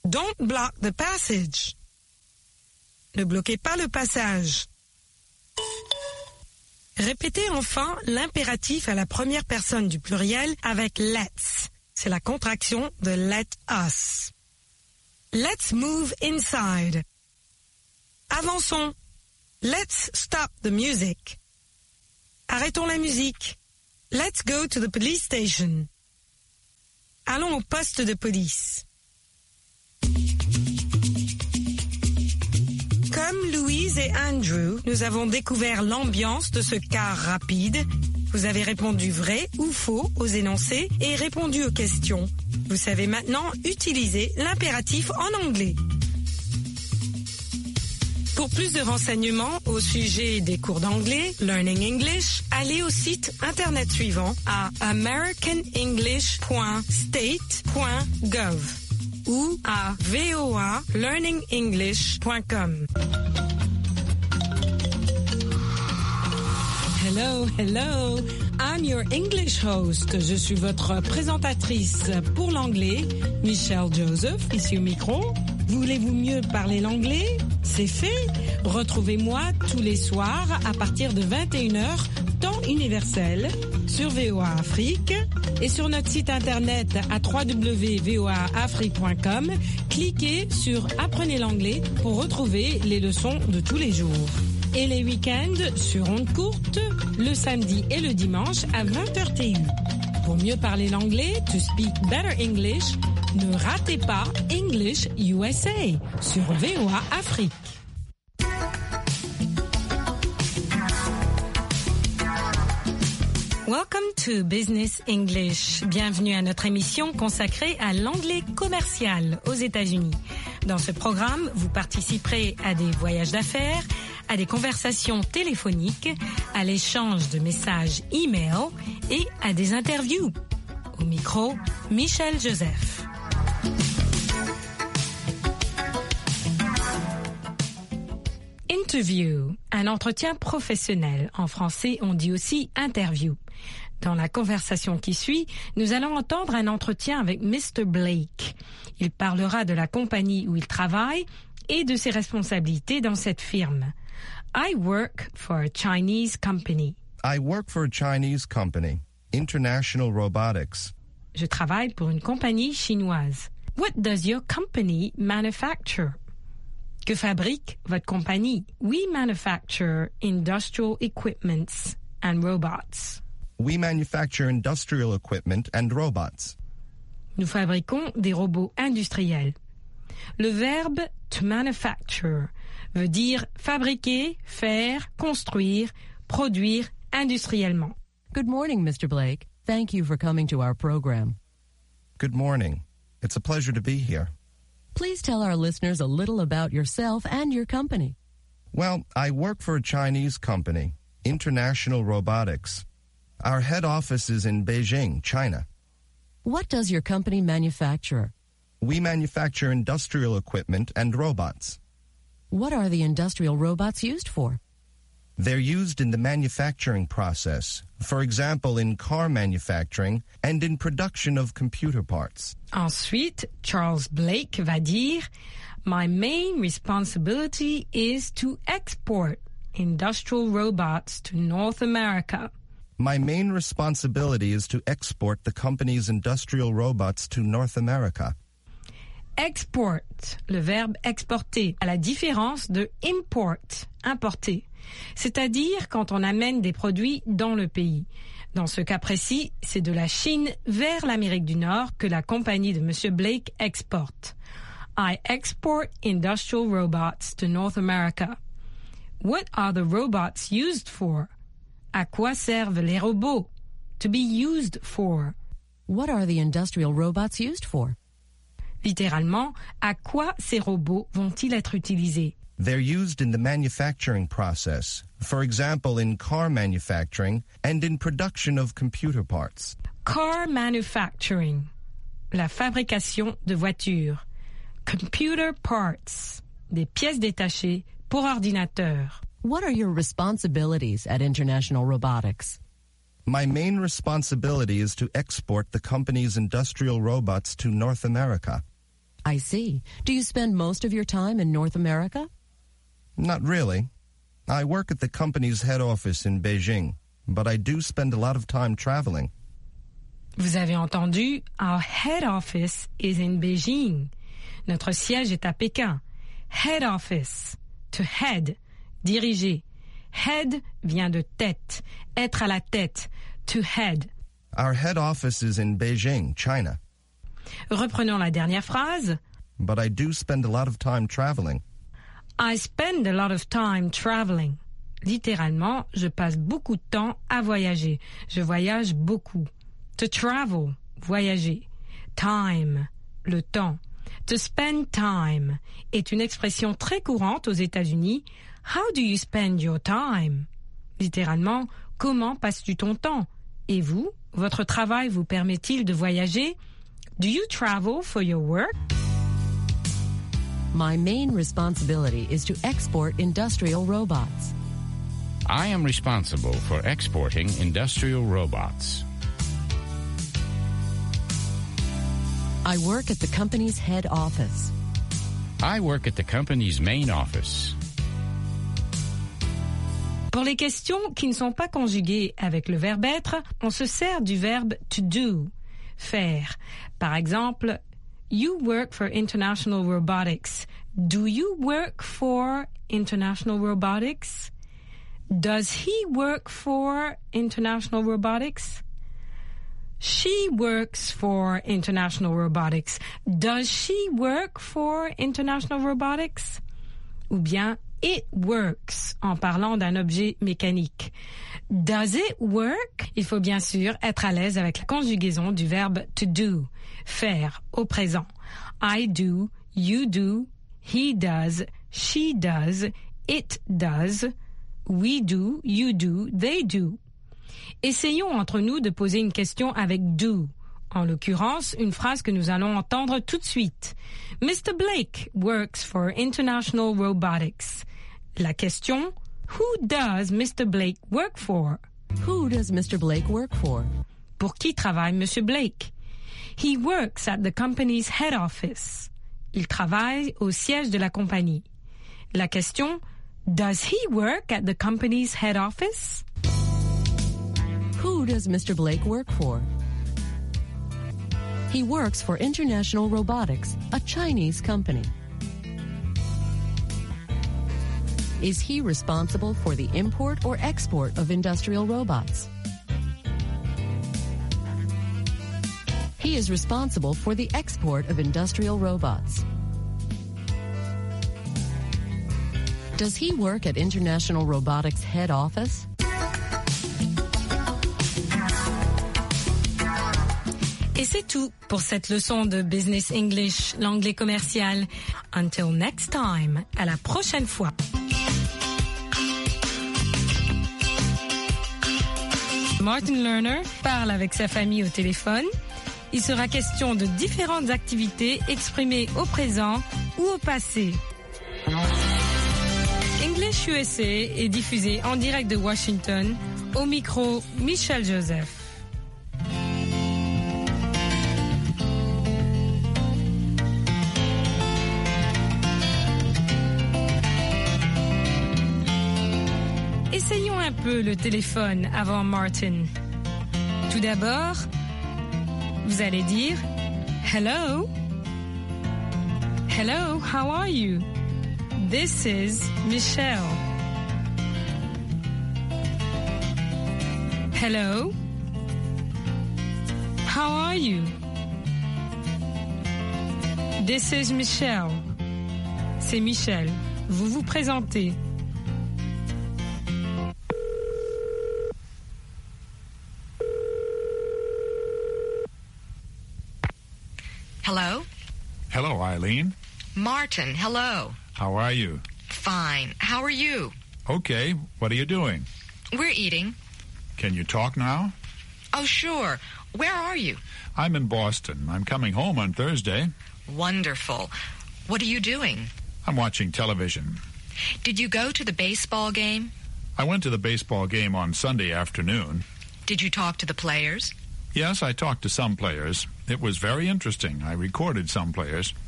Don't block the passage. Ne bloquez pas le passage. Répétez enfin l'impératif à la première personne du pluriel avec let's. C'est la contraction de let us. Let's move inside. Avançons. Let's stop the music. Arrêtons la musique. Let's go to the police station. Allons au poste de police. Comme Louise et Andrew, nous avons découvert l'ambiance de ce car rapide. Vous avez répondu vrai ou faux aux énoncés et répondu aux questions. Vous savez maintenant utiliser l'impératif en anglais. Pour plus de renseignements au sujet des cours d'anglais, Learning English, allez au site internet suivant à americanenglish.state.gov ou à voalearningenglish.com. Hello, hello. I'm your English host. Je suis votre présentatrice pour l'anglais, Michelle Joseph, ici au micro. Voulez-vous mieux parler l'anglais? C'est fait. Retrouvez-moi tous les soirs à partir de 21h, temps universel, sur VOA Afrique et sur notre site internet à www.voaafrique.com. Cliquez sur Apprenez l'anglais pour retrouver les leçons de tous les jours. Et les week-ends sur ondes courtes, le samedi et le dimanche à 20h TU. Pour mieux parler l'anglais, to speak better English, ne ratez pas English USA sur VOA Afrique. Welcome to Business English. Bienvenue à notre émission consacrée à l'anglais commercial aux États-Unis. Dans ce programme, vous participerez à des voyages d'affaires, à des conversations téléphoniques, à l'échange de messages e-mail et à des interviews. Au micro, Michelle Joseph. Interview, un entretien professionnel. En français, on dit aussi interview. Dans la conversation qui suit, nous allons entendre un entretien avec Mr. Blake. Il parlera de la compagnie où il travaille et de ses responsabilités dans cette firme. I work for a Chinese company. I work for a Chinese company, International Robotics. Je travaille pour une compagnie chinoise. What does your company manufacture? Que fabrique votre compagnie? We manufacture industrial equipments and robots. We manufacture industrial equipment and robots. Nous fabriquons des robots industriels. Le verbe to manufacture veut dire fabriquer, faire, construire, produire industriellement. Good morning, Mr. Blake. Thank you for coming to our program. Good morning. It's a pleasure to be here. Please tell our listeners a little about yourself and your company. Well, I work for a Chinese company, International Robotics. Our head office is in Beijing, China. What does your company manufacture? We manufacture industrial equipment and robots. What are the industrial robots used for? They're used in the manufacturing process, for example, in car manufacturing and in production of computer parts. Ensuite, Charles Blake va dire, My main responsibility is to export industrial robots to North America. My main responsibility is to export the company's industrial robots to North America. Export, le verbe exporter, à la différence de import, importer. C'est-à-dire quand on amène des produits dans le pays. Dans ce cas précis, c'est de la Chine vers l'Amérique du Nord que la compagnie de M. Blake exporte. I export industrial robots to North America. What are the robots used for? À quoi servent les robots? To be used for. What are the industrial robots used for? Littéralement, à quoi ces robots vont-ils être utilisés? They're used in the manufacturing process, for example, in car manufacturing and in production of computer parts. Car manufacturing, la fabrication de voitures. Computer parts, des pièces détachées pour ordinateur. What are your responsibilities at International Robotics? My main responsibility is to export the company's industrial robots to North America. I see. Do you spend most of your time in North America? Not really. I work at the company's head office in Beijing, but I do spend a lot of time traveling. Vous avez entendu, our head office is in Beijing. Notre siège est à Pékin. Head office, to head, diriger. Head vient de tête, être à la tête, to head. Our head office is in Beijing, China. Reprenons la dernière phrase. But I do spend a lot of time traveling. I spend a lot of time traveling. Littéralement, je passe beaucoup de temps à voyager. Je voyage beaucoup. To travel, voyager. Time, le temps. To spend time est une expression très courante aux États-Unis. How do you spend your time? Littéralement, comment passes-tu ton temps? Et vous, votre travail vous permet-il de voyager? Do you travel for your work? My main responsibility is to export industrial robots. I am responsible for exporting industrial robots. I work at the company's head office. I work at the company's main office. Pour les questions qui ne sont pas conjuguées avec le verbe être, on se sert du verbe to do, faire. Par exemple, you work for International Robotics. Do you work for International Robotics? Does he work for International Robotics? She works for International Robotics. Does she work for International Robotics? Ou bien it works en parlant d'un objet mécanique. Does it work? Il faut bien sûr être à l'aise avec la conjugaison du verbe to do, faire au présent. I do, you do, he does, she does, it does, we do, you do, they do. Essayons entre nous de poser une question avec do. En l'occurrence, une phrase que nous allons entendre tout de suite. Mr. Blake works for International Robotics. La question, who does Mr. Blake work for? Who does Mr. Blake work for? Pour qui travaille Monsieur Blake? He works at the company's head office. Il travaille au siège de la compagnie. La question, does he work at the company's head office? Who does Mr. Blake work for? He works for International Robotics, a Chinese company. Is he responsible for the import or export of industrial robots? He is responsible for the export of industrial robots. Does he work at International Robotics head office? Et c'est tout pour cette leçon de Business English, l'anglais commercial. Until next time, à la prochaine fois. Martin Lerner parle avec sa famille au téléphone. Il sera question de différentes activités exprimées au présent ou au passé. English USA est diffusé en direct de Washington. Au micro, Michel Joseph. Essayons un peu le téléphone avant Martin. Tout d'abord, vous allez dire Hello. Hello, how are you? This is Michelle. Hello. How are you? This is Michelle. C'est Michel. Vous vous présentez. Hello? Hello, Eileen. Martin, hello. How are you? Fine. How are you? Okay. What are you doing? We're eating. Can you talk now? Oh, sure. Where are you? I'm in Boston. I'm coming home on Thursday. Wonderful. What are you doing? I'm watching television. Did you go to the baseball game? I went to the baseball game on Sunday afternoon. Did you talk to the players? Yes, I talked to some players. It was very interesting. I recorded some players.